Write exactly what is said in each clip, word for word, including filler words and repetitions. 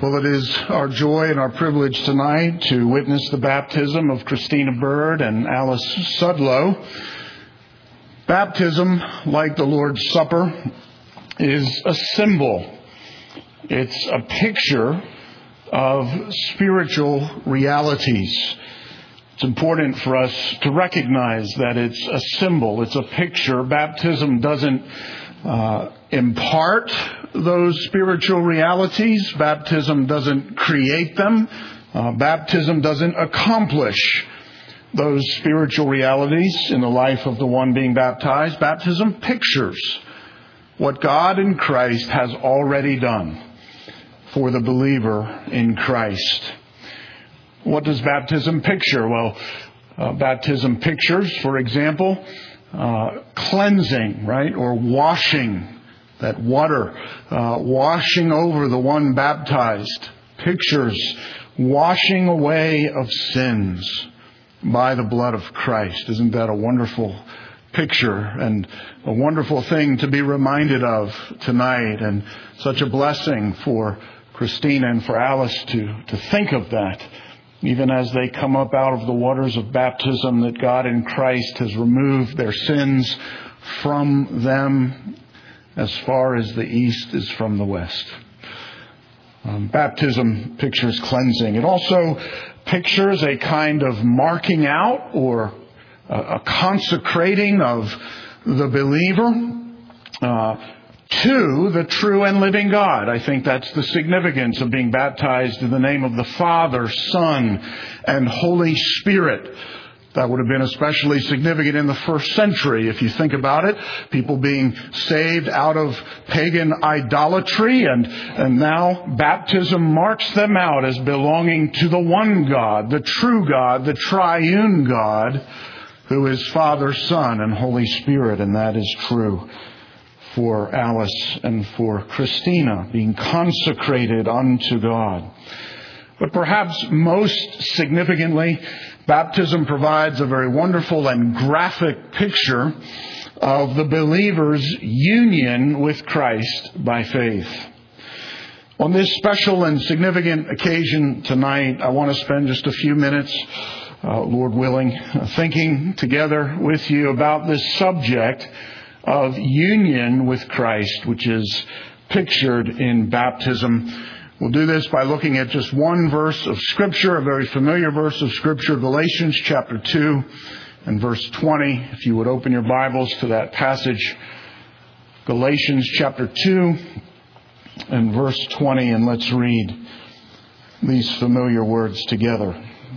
Well, it is our joy and our privilege tonight to witness the baptism of Christina Bird and Alice Sudlow. Baptism, like the Lord's Supper, is a symbol. It's a picture of spiritual realities. It's important for us to recognize that it's a symbol. It's a picture. Baptism doesn't uh, impart those spiritual realities. Baptism doesn't create them. Uh, baptism doesn't accomplish those spiritual realities in the life of the one being baptized. Baptism pictures what God in Christ has already done for the believer in Christ. What does baptism picture? Well, uh, baptism pictures, for example, uh, cleansing, right? Or washing. That water uh, washing over the one baptized pictures washing away of sins by the blood of Christ. Isn't that a wonderful picture and a wonderful thing to be reminded of tonight, and such a blessing for Christina and for Alice to, to think of that, even as they come up out of the waters of baptism, that God in Christ has removed their sins from them as far as the east is from the west. Um, baptism pictures cleansing. It also pictures a kind of marking out or a, a consecrating of the believer uh, to the true and living God. I think that's the significance of being baptized in the name of the Father, Son, and Holy Spirit. That would have been especially significant in the first century, if you think about it. People being saved out of pagan idolatry, and, and now baptism marks them out as belonging to the one God, the true God, the triune God, who is Father, Son, and Holy Spirit. And that is true for Alice and for Christina, being consecrated unto God. But perhaps most significantly, baptism provides a very wonderful and graphic picture of the believer's union with Christ by faith. On this special and significant occasion tonight, I want to spend just a few minutes, uh, Lord willing, thinking together with you about this subject of union with Christ, which is pictured in baptism. We'll do this by looking at just one verse of Scripture, a very familiar verse of Scripture, Galatians chapter two and verse twenty. If you would open your Bibles to that passage, Galatians chapter two and verse twenty, and let's read these familiar words together.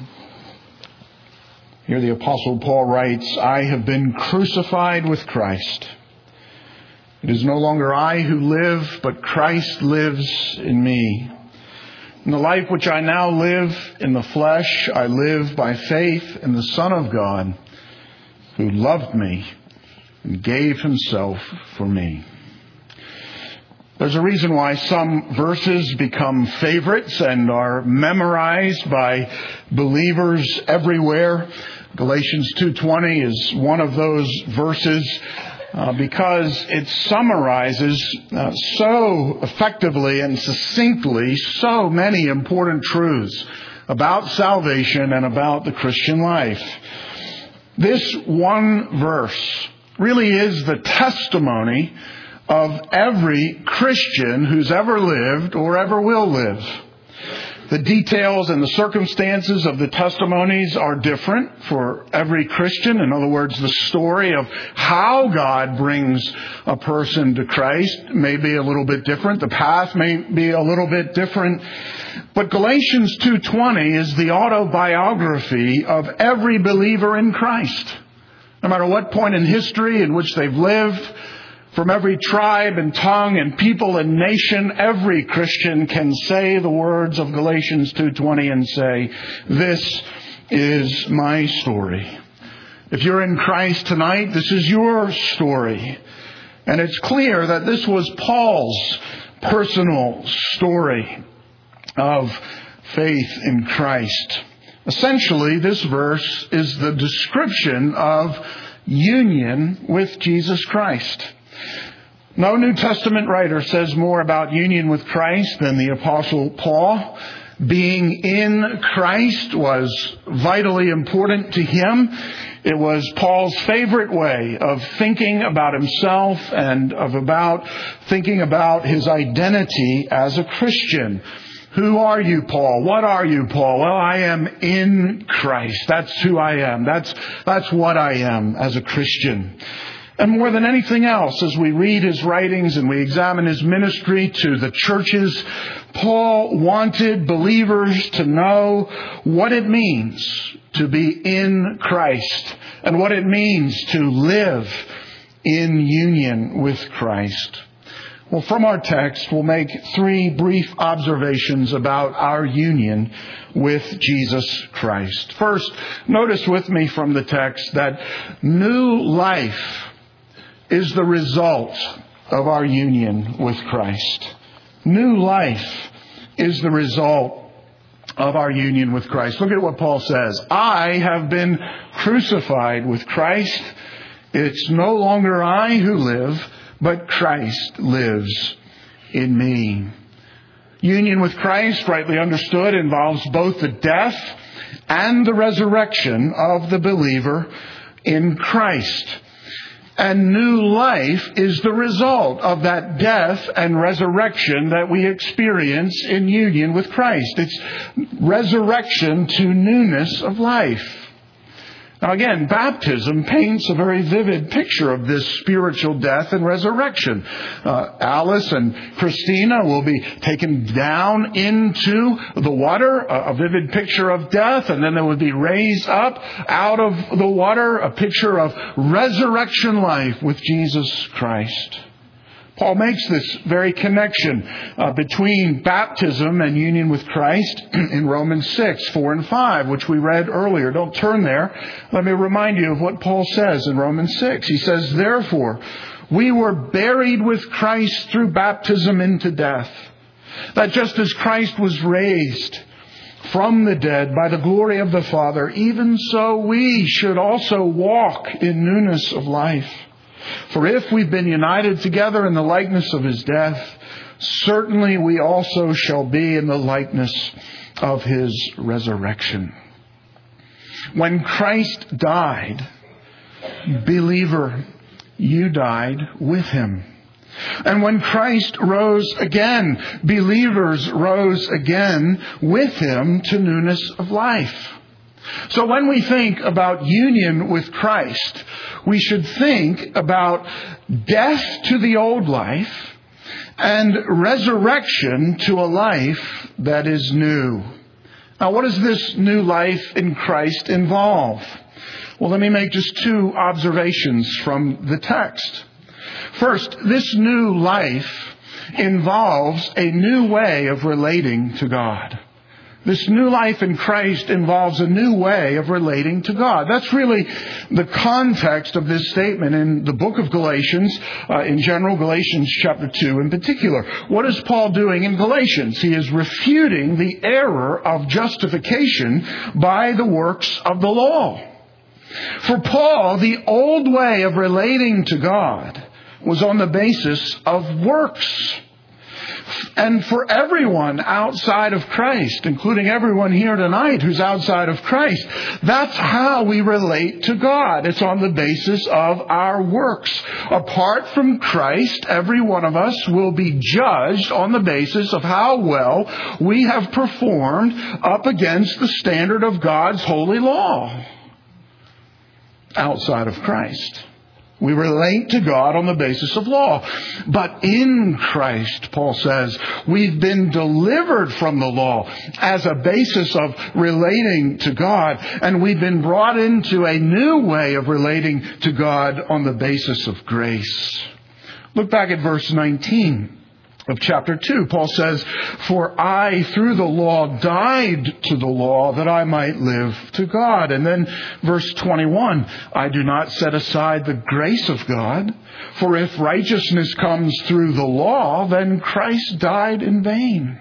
Here the Apostle Paul writes, "I have been crucified with Christ. It is no longer I who live, but Christ lives in me. In the life which I now live in the flesh, I live by faith in the Son of God, who loved me and gave himself for me." There's a reason why some verses become favorites and are memorized by believers everywhere. Galatians two twenty is one of those verses. Uh, because it summarizes uh, so effectively and succinctly so many important truths about salvation and about the Christian life. This one verse really is the testimony of every Christian who's ever lived or ever will live. The details and the circumstances of the testimonies are different for every Christian. In other words, the story of how God brings a person to Christ may be a little bit different. The path may be a little bit different. But Galatians two twenty is the autobiography of every believer in Christ. No matter what point in history in which they've lived, from every tribe and tongue and people and nation, every Christian can say the words of Galatians two twenty and say, "This is my story." If you're in Christ tonight, this is your story. And it's clear that this was Paul's personal story of faith in Christ. Essentially, this verse is the description of union with Jesus Christ. No New Testament writer says more about union with Christ than the Apostle Paul. Being in Christ was vitally important to him. It was Paul's favorite way of thinking about himself and of about thinking about his identity as a Christian. Who are you, Paul? What are you, Paul? Well, I am in Christ. That's who I am. That's, that's what I am as a Christian. And more than anything else, as we read his writings and we examine his ministry to the churches, Paul wanted believers to know what it means to be in Christ and what it means to live in union with Christ. Well, from our text, we'll make three brief observations about our union with Jesus Christ. First, notice with me from the text that new life is the result of our union with Christ. New life is the result of our union with Christ. Look at what Paul says. I have been crucified with Christ. It's no longer I who live, but Christ lives in me. Union with Christ, rightly understood, involves both the death and the resurrection of the believer in Christ. And new life is the result of that death and resurrection that we experience in union with Christ. It's resurrection to newness of life. Now again, baptism paints a very vivid picture of this spiritual death and resurrection. Uh, Alice and Christina will be taken down into the water, a, a vivid picture of death, and then they will be raised up out of the water, a picture of resurrection life with Jesus Christ. Paul makes this very connection uh, between baptism and union with Christ in Romans six, four and five, which we read earlier. Don't turn there. Let me remind you of what Paul says in Romans six. He says, therefore, we were buried with Christ through baptism into death, that just as Christ was raised from the dead by the glory of the Father, even so we should also walk in newness of life. For if we've been united together in the likeness of his death, certainly we also shall be in the likeness of his resurrection. When Christ died, believer, you died with him. And when Christ rose again, believers rose again with him to newness of life. So when we think about union with Christ, we should think about death to the old life and resurrection to a life that is new. Now, what does this new life in Christ involve? Well, let me make just two observations from the text. First, this new life involves a new way of relating to God. This new life in Christ involves a new way of relating to God. That's really the context of this statement in the book of Galatians, uh, in general, Galatians chapter two in particular. What is Paul doing in Galatians? He is refuting the error of justification by the works of the law. For Paul, the old way of relating to God was on the basis of works. And for everyone outside of Christ, including everyone here tonight who's outside of Christ, that's how we relate to God. It's on the basis of our works. Apart from Christ, every one of us will be judged on the basis of how well we have performed up against the standard of God's holy law. Outside of Christ, we relate to God on the basis of law. But in Christ, Paul says, we've been delivered from the law as a basis of relating to God. And we've been brought into a new way of relating to God on the basis of grace. Look back at verse nineteen of chapter two. Paul says, for I, through the law, died to the law that I might live to God. And then verse twenty-one, I do not set aside the grace of God, for if righteousness comes through the law, then Christ died in vain.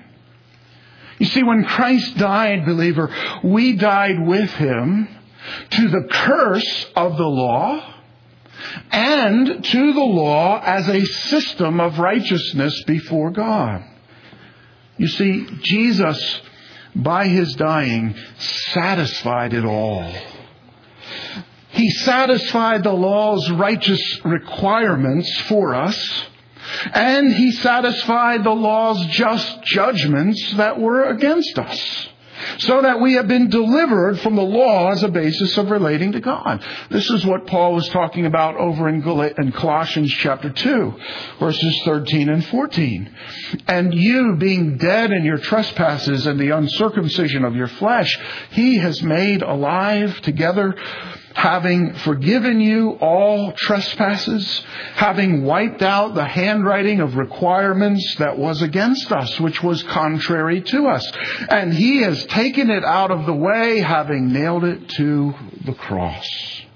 You see, when Christ died, believer, we died with him to the curse of the law and to the law as a system of righteousness before God. You see, Jesus, by his dying, satisfied it all. He satisfied the law's righteous requirements for us, and he satisfied the law's just judgments that were against us, so that we have been delivered from the law as a basis of relating to God. This is what Paul was talking about over in Colossians chapter two, verses thirteen and fourteen. And you, being dead in your trespasses and the uncircumcision of your flesh, he has made alive together, having forgiven you all trespasses, having wiped out the handwriting of requirements that was against us, which was contrary to us. And he has taken it out of the way, having nailed it to the cross.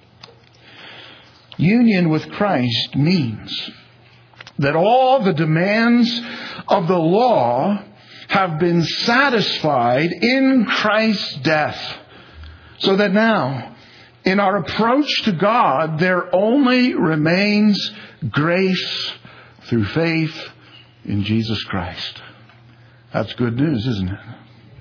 Union with Christ means that all the demands of the law have been satisfied in Christ's death, so that now, in our approach to God, there only remains grace through faith in Jesus Christ. That's good news, isn't it?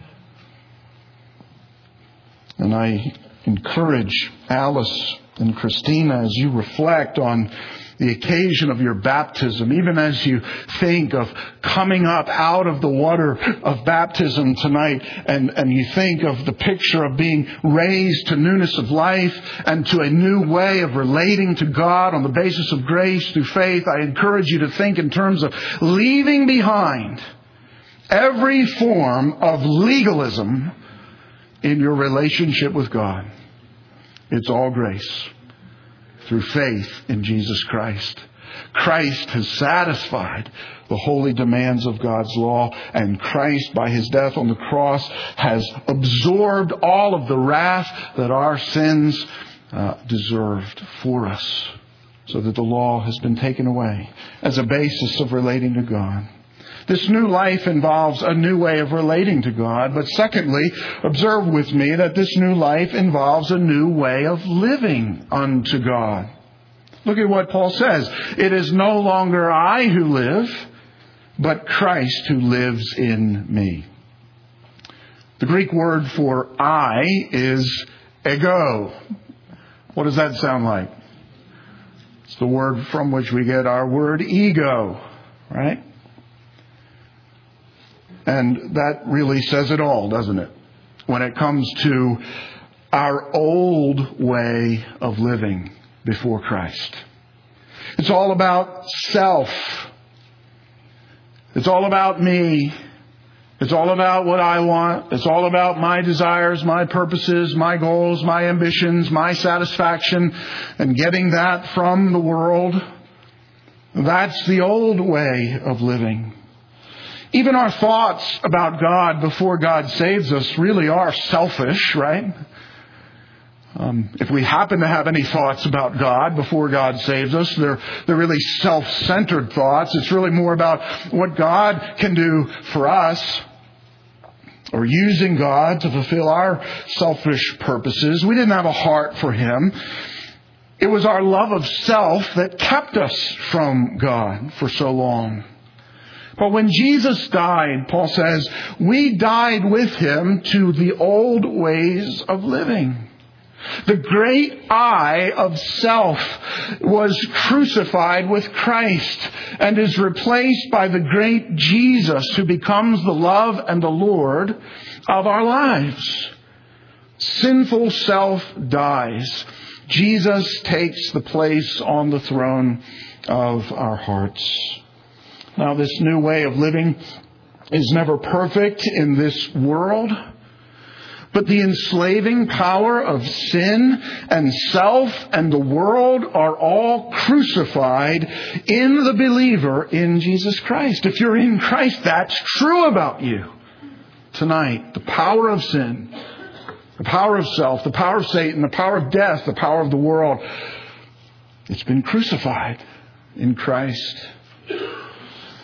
And I encourage Alice and Christina, as you reflect on the occasion of your baptism, even as you think of coming up out of the water of baptism tonight, and, and you think of the picture of being raised to newness of life and to a new way of relating to God on the basis of grace through faith, I encourage you to think in terms of leaving behind every form of legalism in your relationship with God. It's all grace through faith in Jesus Christ. Christ has satisfied the holy demands of God's law, and Christ, by his death on the cross, has absorbed all of the wrath that our sins uh, deserved for us, so that the law has been taken away as a basis of relating to God. This new life involves a new way of relating to God. But secondly, observe with me that this new life involves a new way of living unto God. Look at what Paul says. It is no longer I who live, but Christ who lives in me. The Greek word for I is ego. What does that sound like? It's the word from which we get our word ego, right? And that really says it all, doesn't it? When it comes to our old way of living before Christ. It's all about self. It's all about me. It's all about what I want. It's all about my desires, my purposes, my goals, my ambitions, my satisfaction, and getting that from the world. That's the old way of living. Even our thoughts about God before God saves us really are selfish, right? Um, if we happen to have any thoughts about God before God saves us, they're, they're really self-centered thoughts. It's really more about what God can do for us, or using God to fulfill our selfish purposes. We didn't have a heart for him. It was our love of self that kept us from God for so long. But when Jesus died, Paul says, we died with him to the old ways of living. The great I of self was crucified with Christ and is replaced by the great Jesus, who becomes the love and the Lord of our lives. Sinful self dies. Jesus takes the place on the throne of our hearts. Now, this new way of living is never perfect in this world, but the enslaving power of sin and self and the world are all crucified in the believer in Jesus Christ. If you're in Christ, that's true about you. Tonight, the power of sin, the power of self, the power of Satan, the power of death, the power of the world, it's been crucified in Christ.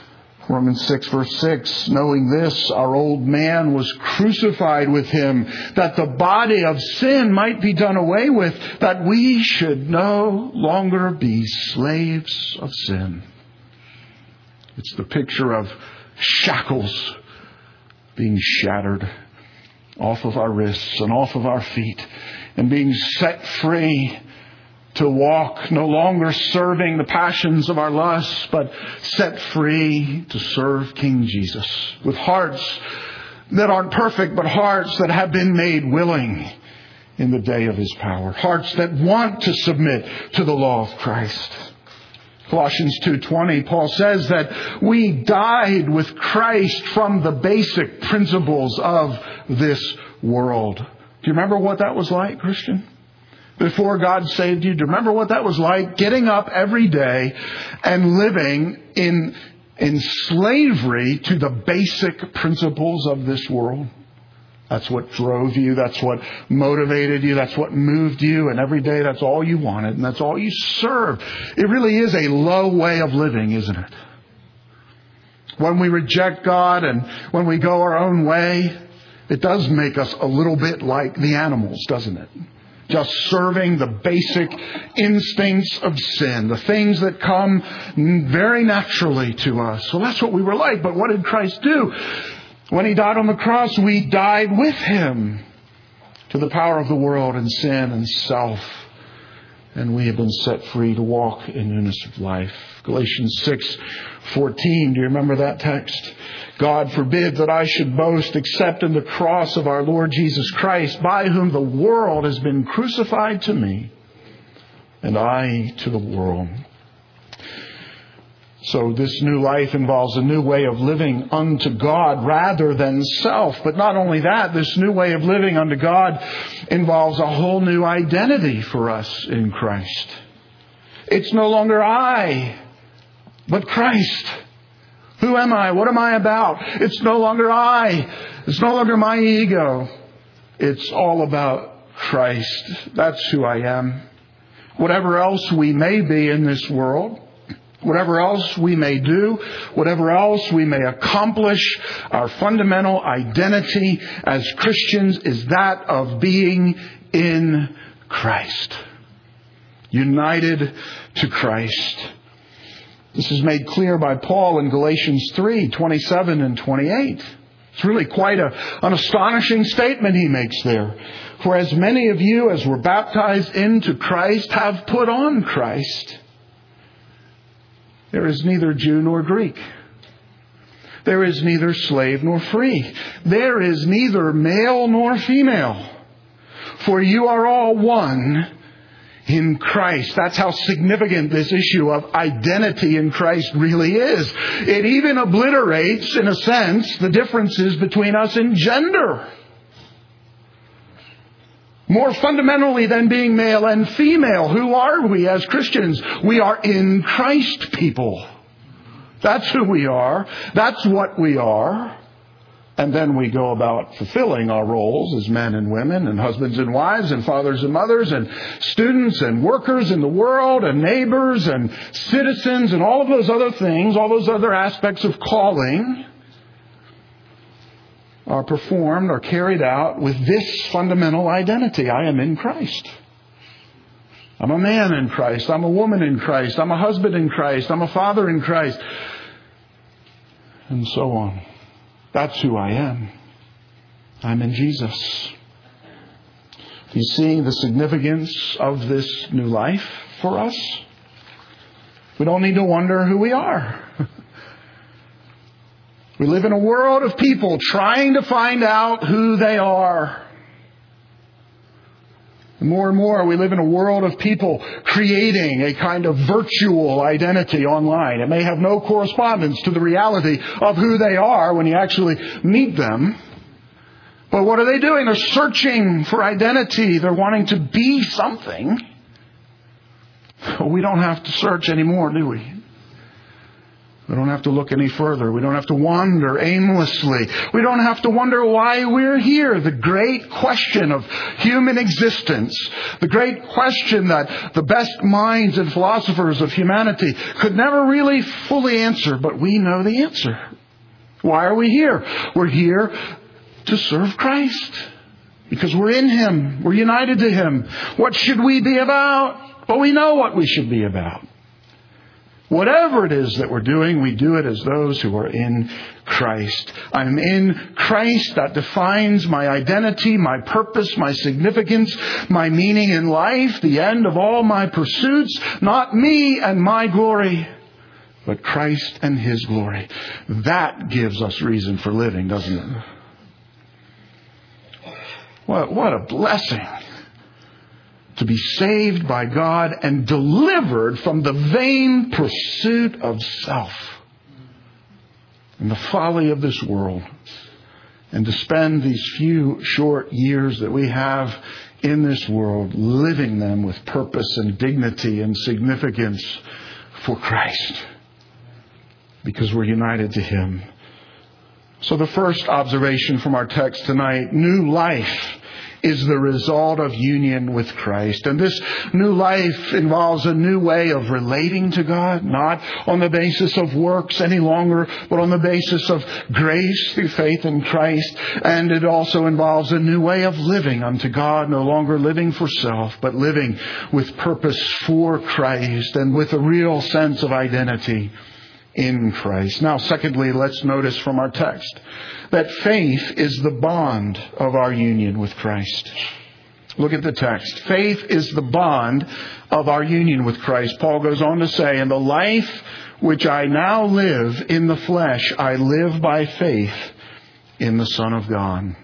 Romans six verse six, knowing this, our old man was crucified with him, that the body of sin might be done away with, that we should no longer be slaves of sin. It's the picture of shackles being shattered off of our wrists and off of our feet and being set free to walk, no longer serving the passions of our lusts, but set free to serve King Jesus with hearts that aren't perfect, but hearts that have been made willing in the day of His power. Hearts that want to submit to the law of Christ. Colossians two twenty, Paul says that we died with Christ from the basic principles of this world. Do you remember what that was like, Christian? Before God saved you, do you remember what that was like? Getting up every day and living in, in slavery to the basic principles of this world. That's what drove you. That's what motivated you. That's what moved you. And every day that's all you wanted. And that's all you served. It really is a low way of living, isn't it? When we reject God and when we go our own way, it does make us a little bit like the animals, doesn't it? Just serving the basic instincts of sin, the things that come very naturally to us. So that's what we were like. But what did Christ do? When He died on the cross, we died with Him to the power of the world and sin and self. And we have been set free to walk in newness of life. Galatians six fourteen, do you remember that text? God forbid that I should boast except in the cross of our Lord Jesus Christ, by whom the world has been crucified to me, and I to the world. So this new life involves a new way of living unto God rather than self. But not only that, this new way of living unto God involves a whole new identity for us in Christ. It's no longer I, but Christ. Who am I? What am I about? It's no longer I. It's no longer my ego. It's all about Christ. That's who I am. Whatever else we may be in this world, whatever else we may do, whatever else we may accomplish, our fundamental identity as Christians is that of being in Christ. United to Christ. This is made clear by Paul in Galatians three, twenty-seven and twenty-eight. It's really quite a, an astonishing statement he makes there. For as many of you as were baptized into Christ have put on Christ. There is neither Jew nor Greek. There is neither slave nor free. There is neither male nor female. For you are all one in Christ. That's how significant this issue of identity in Christ really is. It even obliterates, in a sense, the differences between us in gender. More fundamentally than being male and female, who are we as Christians? We are in Christ people. That's who we are. That's what we are. And then we go about fulfilling our roles as men and women and husbands and wives and fathers and mothers and students and workers in the world and neighbors and citizens and all of those other things, all those other aspects of calling are performed or carried out with this fundamental identity. I am in Christ. I'm a man in Christ. I'm a woman in Christ. I'm a husband in Christ. I'm a father in Christ. And so on. That's who I am. I'm in Jesus. Do you see the significance of this new life for us? We don't need to wonder who we are. We live in a world of people trying to find out who they are. And more and more, we live in a world of people creating a kind of virtual identity online. It may have no correspondence to the reality of who they are when you actually meet them. But what are they doing? They're searching for identity. They're wanting to be something. We don't have to search anymore, do we? We don't have to look any further. We don't have to wander aimlessly. We don't have to wonder why we're here. The great question of human existence, the great question that the best minds and philosophers of humanity could never really fully answer, but we know the answer. Why are we here? We're here to serve Christ because we're in Him. We're united to Him. What should we be about? Well, we know what we should be about. Whatever it is that we're doing, we do it as those who are in Christ. I'm in Christ. That defines my identity, my purpose, my significance, my meaning in life, the end of all my pursuits. Not me and my glory, but Christ and His glory. That gives us reason for living, doesn't it? What, what a blessing to be saved by God and delivered from the vain pursuit of self and the folly of this world, and to spend these few short years that we have in this world living them with purpose and dignity and significance for Christ, because we're united to Him. So the first observation from our text tonight, new life is the result of union with Christ. And this new life involves a new way of relating to God, not on the basis of works any longer, but on the basis of grace through faith in Christ. And it also involves a new way of living unto God, no longer living for self, but living with purpose for Christ and with a real sense of identity in Christ. Now, secondly, let's notice from our text that faith is the bond of our union with Christ. Look at the text. Faith is the bond of our union with Christ. Paul goes on to say, "In the life which I now live in the flesh, I live by faith in the Son of God."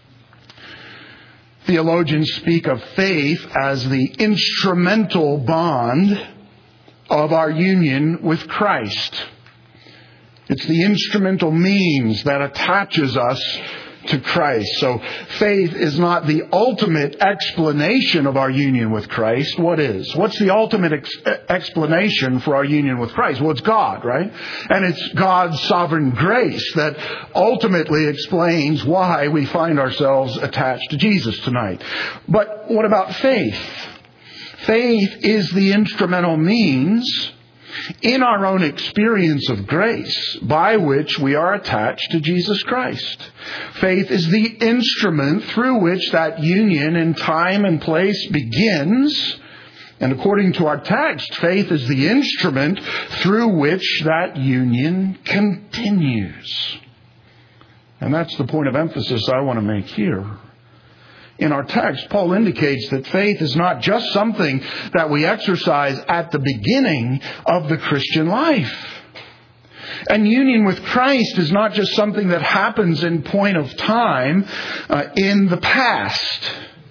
Theologians speak of faith as the instrumental bond of our union with Christ. It's the instrumental means that attaches us to Christ. So faith is not the ultimate explanation of our union with Christ. What is? What's the ultimate ex- explanation for our union with Christ? Well, it's God, right? And it's God's sovereign grace that ultimately explains why we find ourselves attached to Jesus tonight. But what about faith? Faith is the instrumental means in our own experience of grace by which we are attached to Jesus Christ. Faith is the instrument through which that union in time and place begins. And according to our text, faith is the instrument through which that union continues. And that's the point of emphasis I want to make here. In our text, Paul indicates that faith is not just something that we exercise at the beginning of the Christian life. And union with Christ is not just something that happens in point of time uh, in the past.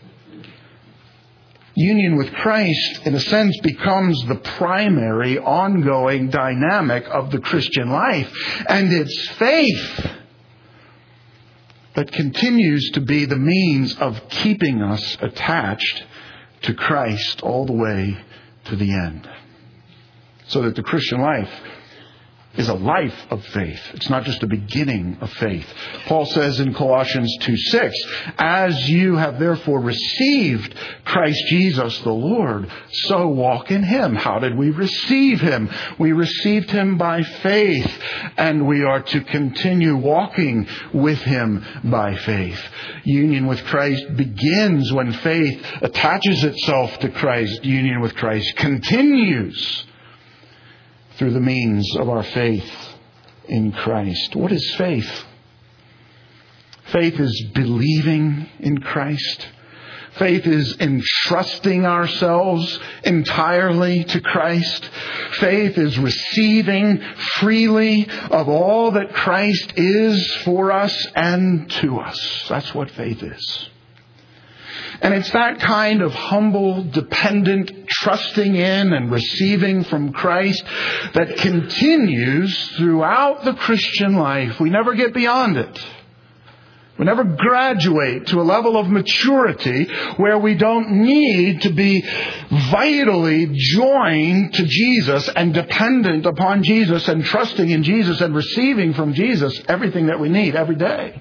Union with Christ, in a sense, becomes the primary, ongoing dynamic of the Christian life. And it's faith that continues to be the means of keeping us attached to Christ all the way to the end. So that the Christian life is a life of faith. It's not just a beginning of faith. Paul says in Colossians two six, "As you have therefore received Christ Jesus the Lord, so walk in Him." How did we receive Him? We received Him by faith, and we are to continue walking with Him by faith. Union with Christ begins when faith attaches itself to Christ. Union with Christ continues through the means of our faith in Christ. What is faith? Faith is believing in Christ. Faith is entrusting ourselves entirely to Christ. Faith is receiving freely of all that Christ is for us and to us. That's what faith is. And it's that kind of humble, dependent, trusting in and receiving from Christ that continues throughout the Christian life. We never get beyond it. We never graduate to a level of maturity where we don't need to be vitally joined to Jesus and dependent upon Jesus and trusting in Jesus and receiving from Jesus everything that we need every day.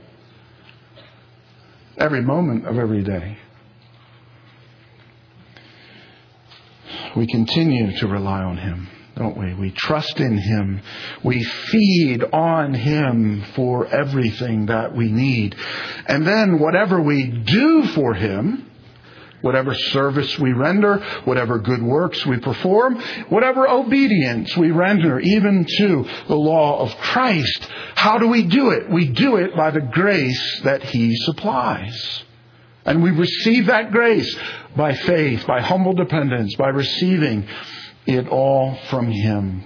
Every moment of every day. We continue to rely on Him, don't we? We trust in Him. We feed on Him for everything that we need. And then whatever we do for Him, whatever service we render, whatever good works we perform, whatever obedience we render, even to the law of Christ, how do we do it? We do it by the grace that He supplies. And we receive that grace by faith, by humble dependence, by receiving it all from Him.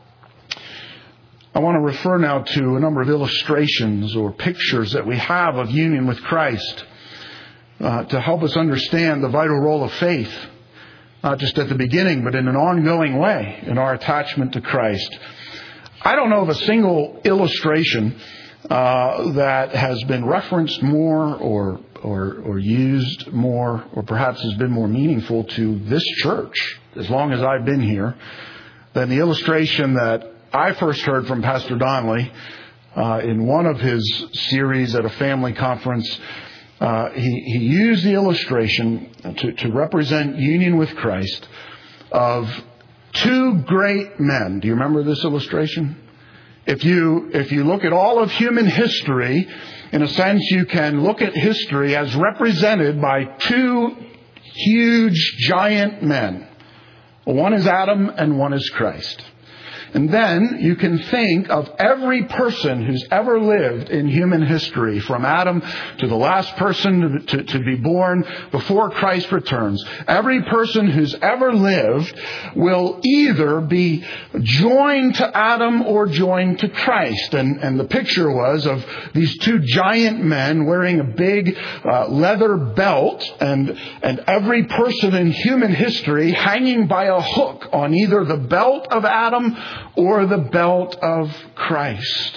I want to refer now to a number of illustrations or pictures that we have of union with Christ uh, to help us understand the vital role of faith, not just at the beginning, but in an ongoing way in our attachment to Christ. I don't know of a single illustration uh, that has been referenced more or Or, or used more, or perhaps has been more meaningful to this church, as long as I've been here, than the illustration that I first heard from Pastor Donnelly uh, in one of his series at a family conference. Uh, he, he used the illustration to, to represent union with Christ of two great men. Do you remember this illustration? If you, if you look at all of human history, in a sense, you can look at history as represented by two huge giant men. One is Adam and one is Christ. And then you can think of every person who's ever lived in human history, from Adam to the last person to, to be born before Christ returns. Every person who's ever lived will either be joined to Adam or joined to Christ. And, and the picture was of these two giant men wearing a big uh, leather belt, and, and every person in human history hanging by a hook on either the belt of Adam or the belt of Christ.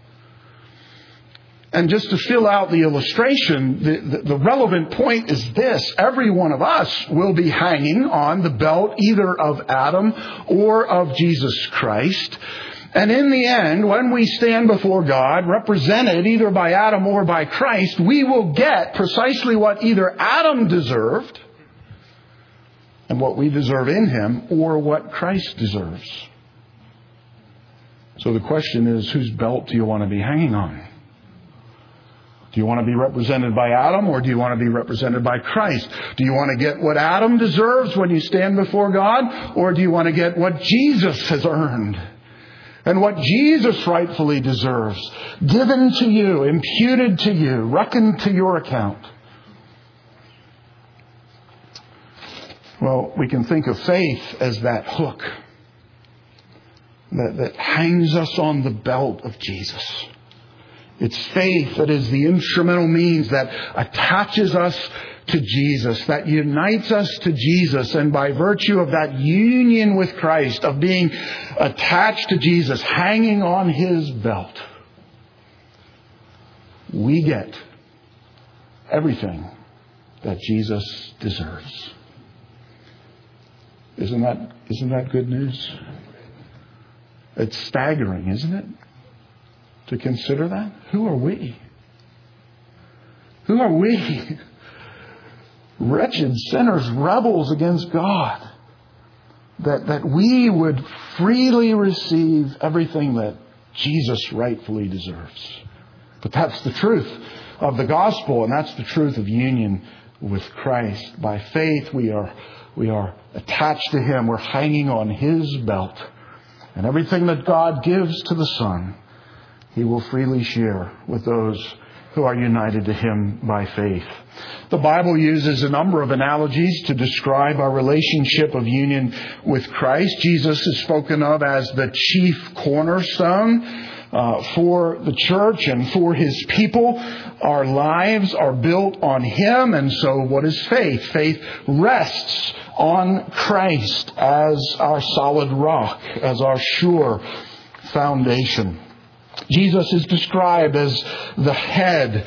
And just to fill out the illustration, the, the, the relevant point is this. Every one of us will be hanging on the belt either of Adam or of Jesus Christ. And in the end, when we stand before God, represented either by Adam or by Christ, we will get precisely what either Adam deserved and what we deserve in Him, or what Christ deserves. So the question is, whose belt do you want to be hanging on? Do you want to be represented by Adam, or do you want to be represented by Christ? Do you want to get what Adam deserves when you stand before God, or do you want to get what Jesus has earned and what Jesus rightfully deserves, given to you, imputed to you, reckoned to your account? Well, we can think of faith as that hook that, that hangs us on the belt of Jesus. It's faith that is the instrumental means that attaches us to Jesus, that unites us to Jesus. And by virtue of that union with Christ, of being attached to Jesus, hanging on His belt, we get everything that Jesus deserves. Isn't that, isn't that good news? It's staggering, isn't it? To consider that? Who are we? Who are we? Wretched sinners, rebels against God. That, that we would freely receive everything that Jesus rightfully deserves. But that's the truth of the gospel, and that's the truth of union with Christ. By faith we are we are attached to Him. We're hanging on His belt. And everything that God gives to the Son, He will freely share with those who are united to Him by faith. The Bible uses a number of analogies to describe our relationship of union with Christ. Jesus is spoken of as the chief cornerstone uh, for the church and for His people. Our lives are built on Him. And so what is faith? Faith rests on Christ as our solid rock, as our sure foundation. Jesus is described as the head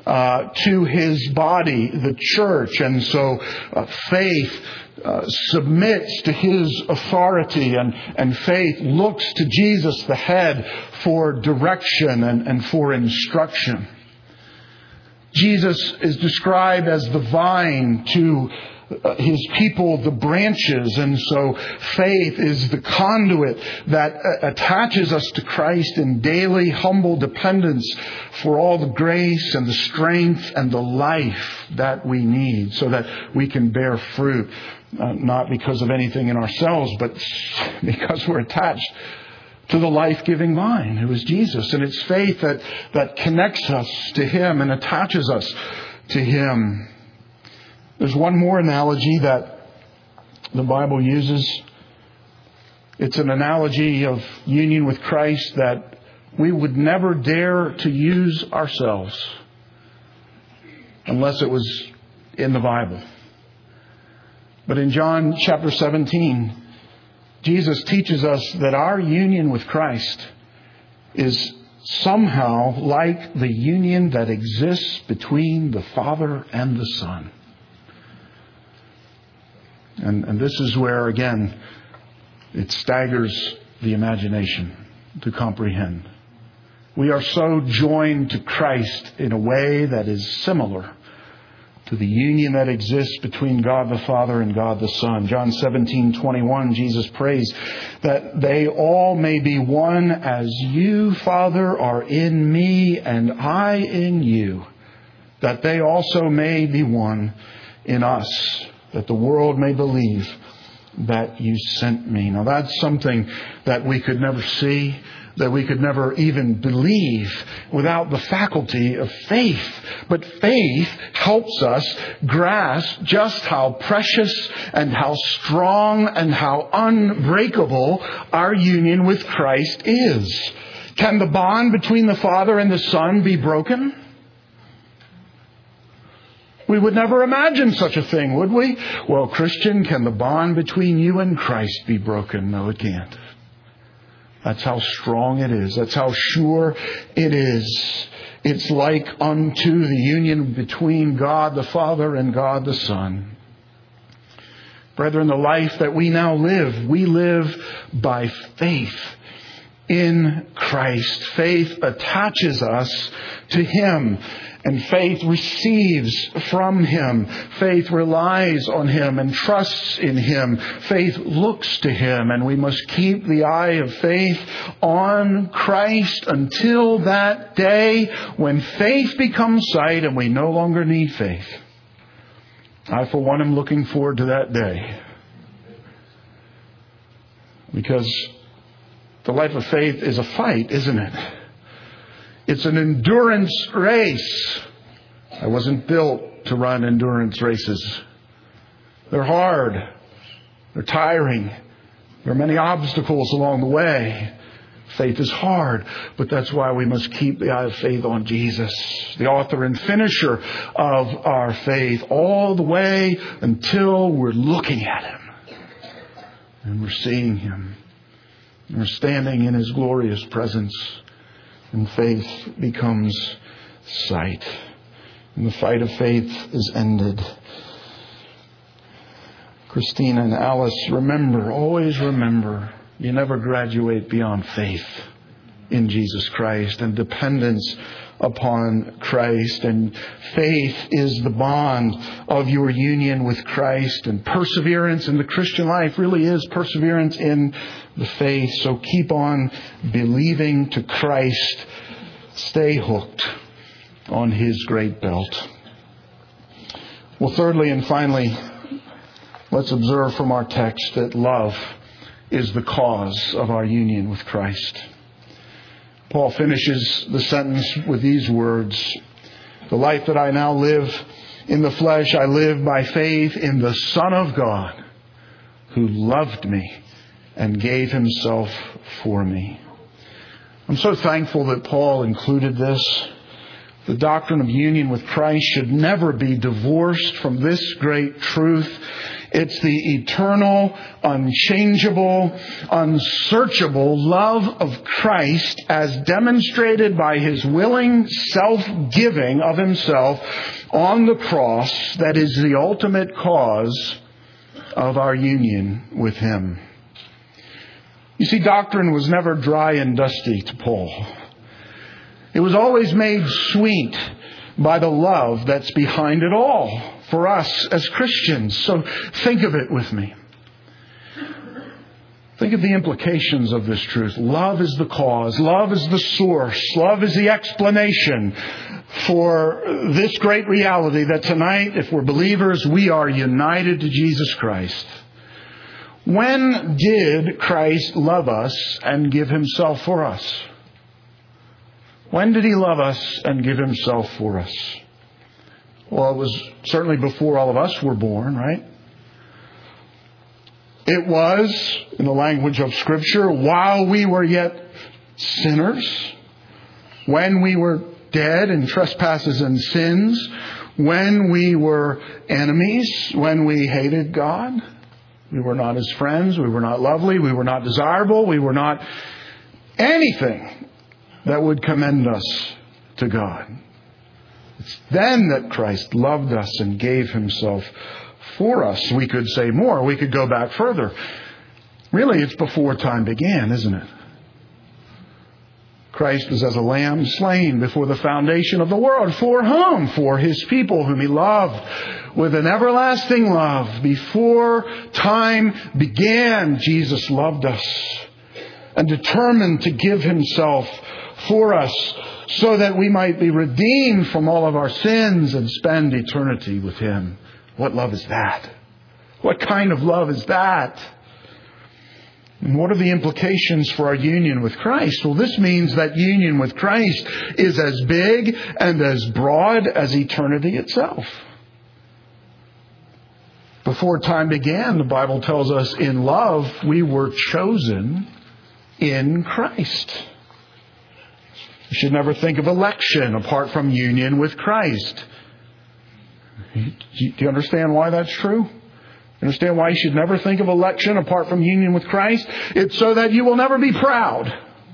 uh, to His body, the church. And so uh, faith uh, submits to His authority, and, and faith looks to Jesus, the head, for direction and, and for instruction. Jesus is described as the vine, to His people the branches, and so faith is the conduit that attaches us to Christ in daily humble dependence for all the grace and the strength and the life that we need, so that we can bear fruit, uh, not because of anything in ourselves, but because we're attached to the life-giving vine, who is Jesus. And it's faith that, that connects us to Him and attaches us to Him. There's one more analogy that the Bible uses. It's an analogy of union with Christ that we would never dare to use ourselves unless it was in the Bible. But in John chapter seventeen, Jesus teaches us that our union with Christ is somehow like the union that exists between the Father and the Son. And, and this is where, again, it staggers the imagination to comprehend. We are so joined to Christ in a way that is similar to the union that exists between God the Father and God the Son. John seventeen twenty-one, Jesus prays that they all may be one, as you, Father, are in me and I in you, that they also may be one in us, that the world may believe that you sent me. Now that's something that we could never see, that we could never even believe without the faculty of faith. But faith helps us grasp just how precious and how strong and how unbreakable our union with Christ is. Can the bond between the Father and the Son be broken? We would never imagine such a thing, would we? Well, Christian, can the bond between you and Christ be broken? No, it can't. That's how strong it is. That's how sure it is. It's like unto the union between God the Father and God the Son. Brethren, the life that we now live, we live by faith in Christ. Faith attaches us to Him. And faith receives from Him. Faith relies on Him and trusts in Him. Faith looks to Him. And we must keep the eye of faith on Christ until that day when faith becomes sight and we no longer need faith. I, for one, am looking forward to that day. Because the life of faith is a fight, isn't it? It's an endurance race. I wasn't built to run endurance races. They're hard. They're tiring. There are many obstacles along the way. Faith is hard, but that's why we must keep the eye of faith on Jesus, the author and finisher of our faith, all the way until we're looking at Him and we're seeing Him and we're standing in His glorious presence. And faith becomes sight. And the fight of faith is ended. Christina and Alice, remember, always remember, you never graduate beyond faith in Jesus Christ and dependence upon Christ. And faith is the bond of your union with Christ. And perseverance in the Christian life really is perseverance in the faith. So keep on believing to Christ. Stay hooked on His great belt. Well, thirdly and finally, let's observe from our text that love is the cause of our union with Christ. Paul finishes the sentence with these words: the life that I now live in the flesh, I live by faith in the Son of God, who loved me and gave Himself for me. I'm so thankful that Paul included this. The doctrine of union with Christ should never be divorced from this great truth. It's the eternal, unchangeable, unsearchable love of Christ as demonstrated by His willing self-giving of Himself on the cross that is the ultimate cause of our union with Him. You see, doctrine was never dry and dusty to Paul. It was always made sweet by the love that's behind it all for us as Christians. So think of it with me. Think of the implications of this truth. Love is the cause. Love is the source. Love is the explanation for this great reality that tonight, if we're believers, we are united to Jesus Christ. When did Christ love us and give Himself for us? When did He love us and give Himself for us? Well, it was certainly before all of us were born, right? It was, in the language of Scripture, while we were yet sinners, when we were dead in trespasses and sins, when we were enemies, when we hated God. We were not His friends, we were not lovely, we were not desirable, we were not anything that would commend us to God. It's then that Christ loved us and gave Himself for us. We could say more. We could go back further. Really, it's before time began, isn't it? Christ was as a lamb slain before the foundation of the world. For whom? For His people whom He loved with an everlasting love. Before time began, Jesus loved us and determined to give Himself for us so that we might be redeemed from all of our sins and spend eternity with Him. What love is that? What kind of love is that? And what are the implications for our union with Christ? Well, this means that union with Christ is as big and as broad as eternity itself. Before time began, the Bible tells us in love we were chosen in Christ. You should never think of election apart from union with Christ. Do you understand why that's true? Understand why you should never think of election apart from union with Christ? It's so that you will never be proud.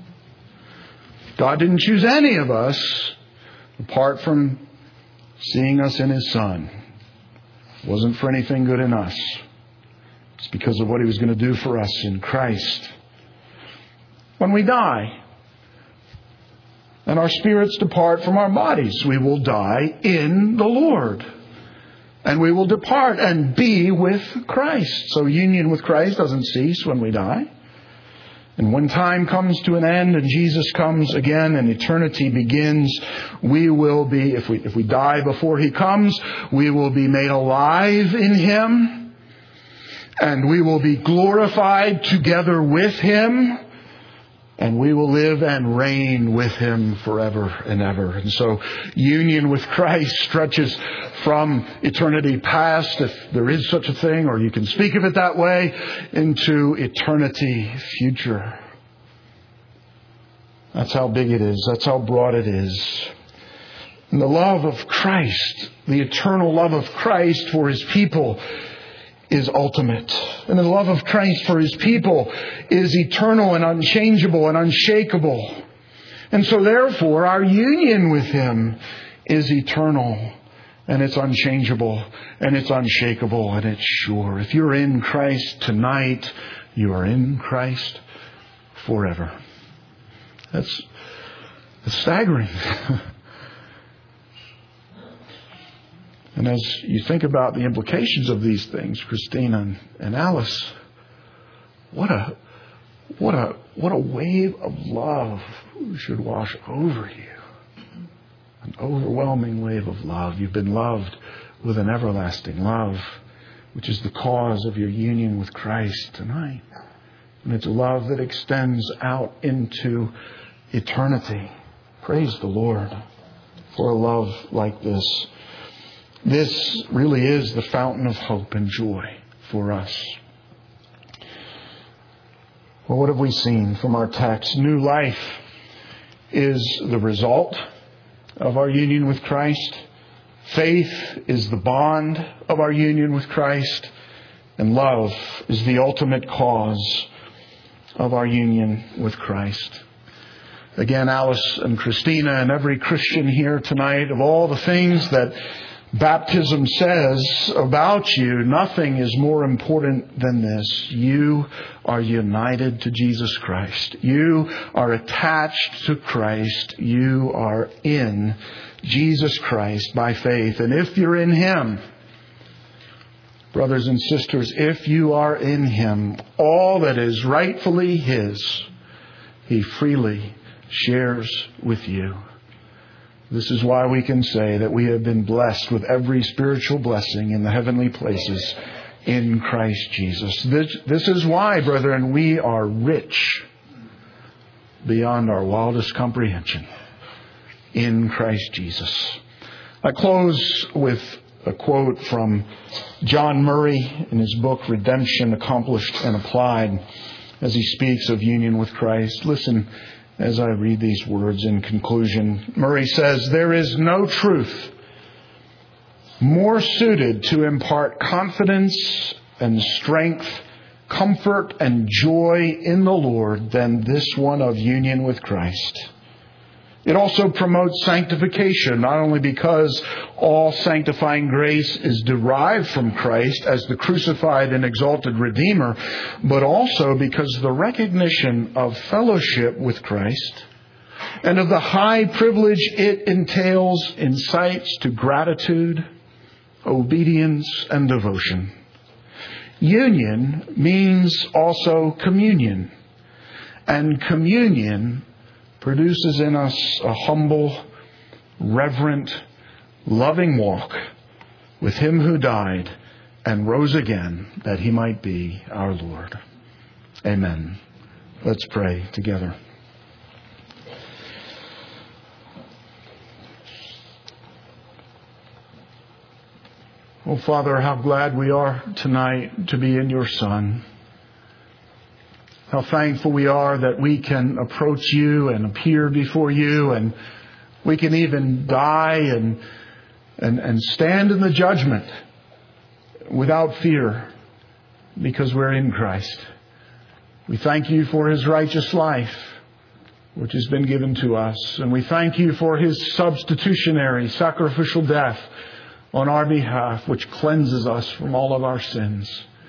God didn't choose any of us apart from seeing us in His Son. It wasn't for anything good in us. It's because of what He was going to do for us in Christ. When we die, and our spirits depart from our bodies, we will die in the Lord. And we will depart and be with Christ. So union with Christ doesn't cease when we die. And when time comes to an end and Jesus comes again and eternity begins, we will be, if we if we die before He comes, we will be made alive in Him. And we will be glorified together with Him. And we will live and reign with Him forever and ever. And so union with Christ stretches from eternity past, if there is such a thing, or you can speak of it that way, into eternity future. That's how big it is. That's how broad it is. And the love of Christ, the eternal love of Christ for His people, is ultimate. And the love of Christ for His people is eternal and unchangeable and unshakable. And so therefore, our union with Him is eternal. And it's unchangeable. And it's unshakable. And it's sure. If you're in Christ tonight, you are in Christ forever. That's, that's staggering. And as you think about the implications of these things, Christina and, and Alice, what a what a what a wave of love should wash over you. An overwhelming wave of love. You've been loved with an everlasting love, which is the cause of your union with Christ tonight. And it's a love that extends out into eternity. Praise the Lord for a love like this. This really is the fountain of hope and joy for us. Well, what have we seen from our text? New life is the result of our union with Christ. Faith is the bond of our union with Christ. And love is the ultimate cause of our union with Christ. Again, Alice and Christina and every Christian here tonight, of all the things that baptism says about you, nothing is more important than this. You are united to Jesus Christ. You are attached to Christ. You are in Jesus Christ by faith. And if you're in Him, brothers and sisters, if you are in Him, all that is rightfully His, He freely shares with you. This is why we can say that we have been blessed with every spiritual blessing in the heavenly places in Christ Jesus. This, this is why, brethren, we are rich beyond our wildest comprehension in Christ Jesus. I close with a quote from John Murray in his book, Redemption Accomplished and Applied, as he speaks of union with Christ. Listen as I read these words in conclusion. Murray says, "There is no truth more suited to impart confidence and strength, comfort and joy in the Lord than this one of union with Christ. It also promotes sanctification, not only because all sanctifying grace is derived from Christ as the crucified and exalted Redeemer, but also because the recognition of fellowship with Christ and of the high privilege it entails incites to gratitude, obedience, and devotion. Union means also communion, and communion produces in us a humble, reverent, loving walk with Him who died and rose again that He might be our Lord." Amen. Let's pray together. Oh, Father, how glad we are tonight to be in Your Son. How thankful we are that we can approach You and appear before You, and we can even die and and, and stand in the judgment without fear because we're in Christ. We thank You for His righteous life, which has been given to us. And we thank You for His substitutionary, sacrificial death on our behalf, which cleanses us from all of our sins.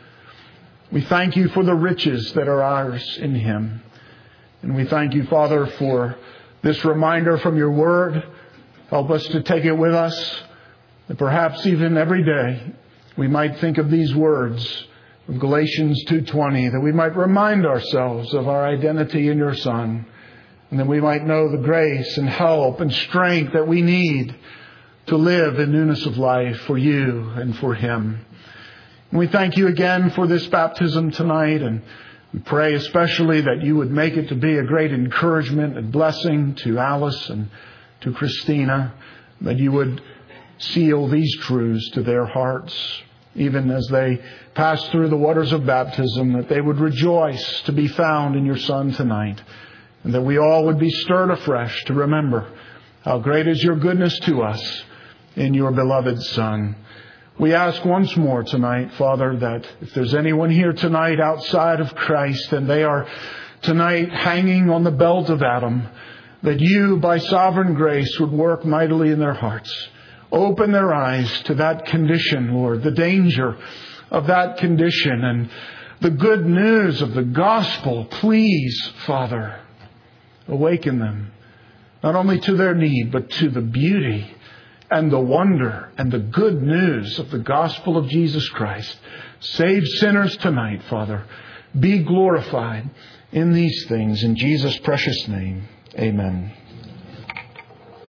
We thank You for the riches that are ours in Him. And we thank You, Father, for this reminder from Your Word. Help us to take it with us. And perhaps even every day we might think of these words of Galatians two twenty, that we might remind ourselves of our identity in Your Son, and that we might know the grace and help and strength that we need to live in newness of life for You and for Him. And we thank You again for this baptism tonight, and we pray especially that You would make it to be a great encouragement and blessing to Alice and to Christina, that You would seal these truths to their hearts, even as they pass through the waters of baptism, that they would rejoice to be found in Your Son tonight, and that we all would be stirred afresh to remember how great is Your goodness to us in Your beloved Son. We ask once more tonight, Father, that if there's anyone here tonight outside of Christ and they are tonight hanging on the belt of Adam, that You, by sovereign grace, would work mightily in their hearts. Open their eyes to that condition, Lord, the danger of that condition and the good news of the gospel. Please, Father, awaken them, not only to their need, but to the beauty and the wonder and the good news of the gospel of Jesus Christ. Save sinners tonight, Father. Be glorified in these things. In Jesus' precious name, amen.